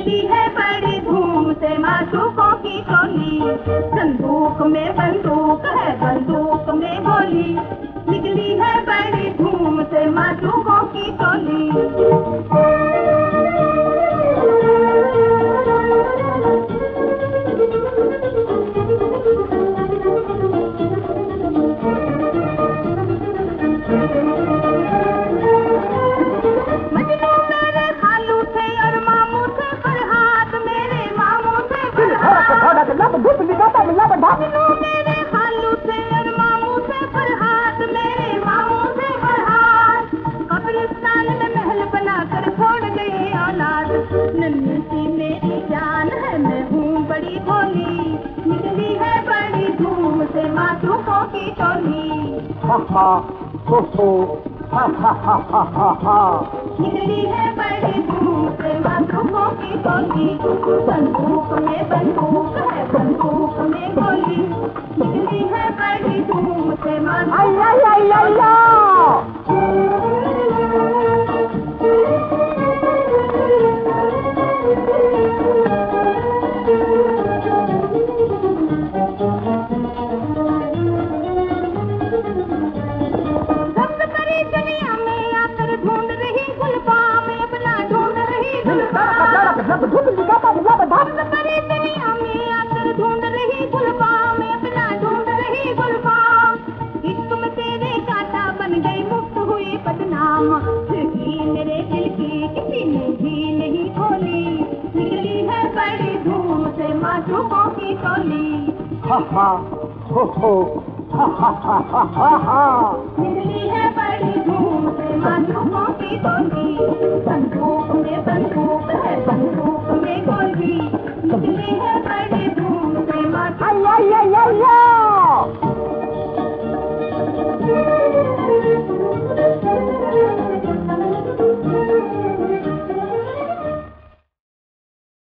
निकली है बड़ी धूम से मासूकों की टोली। बंदूक में बंदूक है, बंदूक में गोली। निकली है बड़ी धूम से मासूकों की टोली। मेरे खालू से और मामू से फरहाद, मेरे मामू से फरहाद। कब्रिस्तान में महल बनाकर छोड़ गए औलाद। नन्ही सी मेरी जान है, मैं हूँ बड़ी भोली। निकली है बड़ी धूम से मासूकों की टोली। निकली है बड़ी धूम से मासूकों की टोली। बंदूक में बंदूक है, बंदूक में गोली। निकली है बड़ी धूम से मेरे दिल की किसी ने भी नहीं खोली। निकली है बड़ी धूम से मासूकों की टोली। निकली है बड़ी धूम से मासूकों की टोली।